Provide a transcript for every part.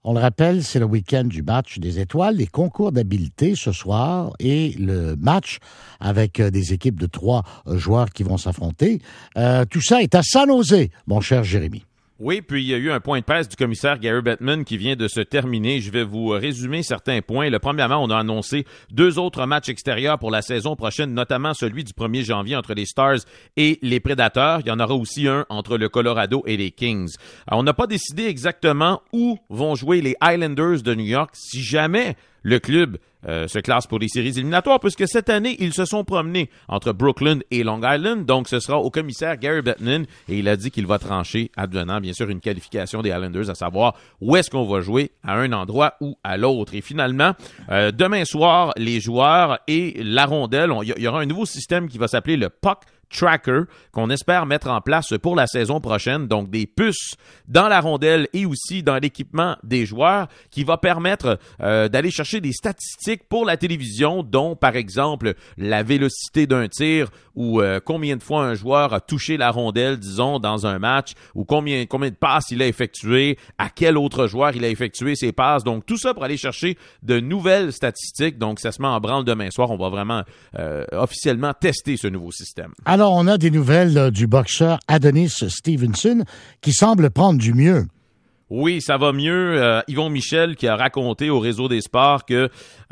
On le rappelle, c'est le week-end du match des étoiles, les concours d'habileté ce soir et le match avec des équipes de 3 joueurs qui vont s'affronter. Tout ça est à San Jose, mon cher Jérémy. Oui, puis il y a eu un point de presse du commissaire Gary Bettman qui vient de se terminer. Je vais vous résumer certains points. Premièrement, on a annoncé 2 autres matchs extérieurs pour la saison prochaine, notamment celui du 1er janvier entre les Stars et les Prédateurs. Il y en aura aussi un entre le Colorado et les Kings. Alors, on n'a pas décidé exactement où vont jouer les Islanders de New York si jamais le club se classe pour les séries éliminatoires, puisque cette année, ils se sont promenés entre Brooklyn et Long Island. Donc, ce sera au commissaire Gary Bettman et il a dit qu'il va trancher, advenant bien sûr une qualification des Islanders, à savoir où est-ce qu'on va jouer à un endroit ou à l'autre. Et finalement, demain soir, les joueurs et la rondelle, il y aura un nouveau système qui va s'appeler le Puck Tracker qu'on espère mettre en place pour la saison prochaine, donc des puces dans la rondelle et aussi dans l'équipement des joueurs qui va permettre d'aller chercher des statistiques pour la télévision, dont par exemple la vélocité d'un tir ou combien de fois un joueur a touché la rondelle, disons, dans un match, ou combien de passes il a effectué, à quel autre joueur il a effectué ses passes, donc tout ça pour aller chercher de nouvelles statistiques. Donc ça se met en branle demain soir, on va vraiment officiellement tester ce nouveau système. Alors, on a des nouvelles du boxeur Adonis Stevenson qui semble prendre du mieux. Oui, ça va mieux. Yvon Michel qui a raconté au Réseau des sports que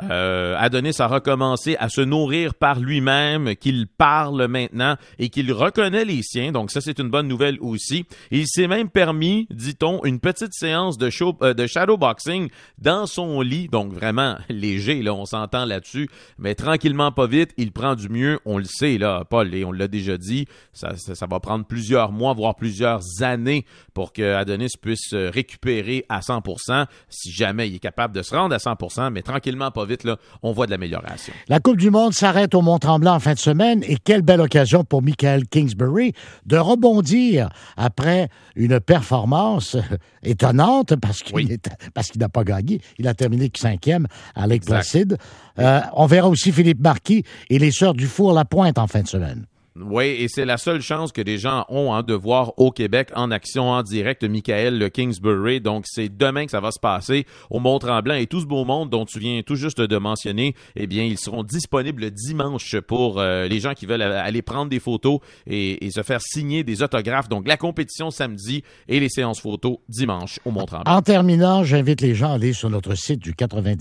Adonis a recommencé à se nourrir par lui-même, qu'il parle maintenant et qu'il reconnaît les siens. Donc ça, c'est une bonne nouvelle aussi. Et il s'est même permis, dit-on, une petite séance de shadowboxing dans son lit. Donc vraiment léger, là, on s'entend là-dessus. Mais tranquillement, pas vite, il prend du mieux. On le sait, là, Paul, et on l'a déjà dit. Ça va prendre plusieurs mois, voire plusieurs années pour que Adonis puisse récupérer à 100%, si jamais il est capable de se rendre à 100%, mais tranquillement, pas vite, là, on voit de l'amélioration. La Coupe du monde s'arrête au Mont-Tremblant en fin de semaine et quelle belle occasion pour Michael Kingsbury de rebondir après une performance étonnante parce qu'il n'a pas gagné. Il a terminé 5e à Lake Placid. On verra aussi Philippe Marquis et les Sœurs du Four-la-Pointe en fin de semaine. Oui, et c'est la seule chance que les gens ont de voir au Québec en action, en direct, Michael Kingsbury. Donc, c'est demain que ça va se passer au Mont-Tremblant. Et tout ce beau monde dont tu viens tout juste de mentionner, eh bien, ils seront disponibles dimanche pour les gens qui veulent aller prendre des photos et se faire signer des autographes. Donc, la compétition samedi et les séances photos dimanche au Mont-Tremblant. En terminant, j'invite les gens à aller sur notre site du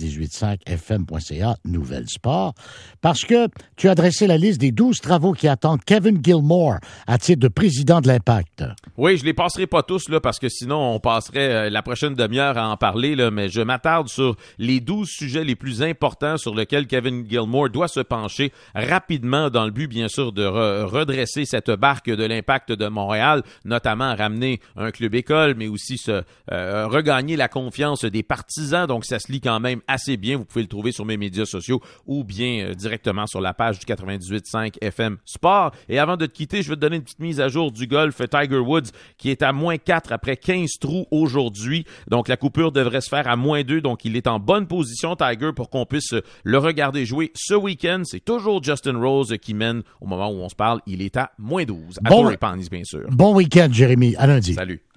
98.5fm.ca, Nouvelles Sport, parce que tu as dressé la liste des 12 travaux qui attendent Kevin Gilmore à titre de président de l'Impact. Oui, je les passerai pas tous là parce que sinon on passerait la prochaine demi-heure à en parler là, mais je m'attarde sur les 12 sujets les plus importants sur lesquels Kevin Gilmore doit se pencher rapidement dans le but bien sûr de redresser cette barque de l'Impact de Montréal, notamment ramener un club école mais aussi regagner la confiance des partisans. Donc ça se lit quand même assez bien, vous pouvez le trouver sur mes médias sociaux ou bien directement sur la page du 98.5 FM Sport. Et avant de te quitter, je vais te donner une petite mise à jour du golf. Tiger Woods qui est à -4 après 15 trous aujourd'hui. Donc, la coupure devrait se faire à -2. Donc, il est en bonne position, Tiger, pour qu'on puisse le regarder jouer ce week-end. C'est toujours Justin Rose qui mène au moment où on se parle. Il est à -12. À Torrey Pines, bien sûr. Bon week-end, Jérémy. À lundi. Salut.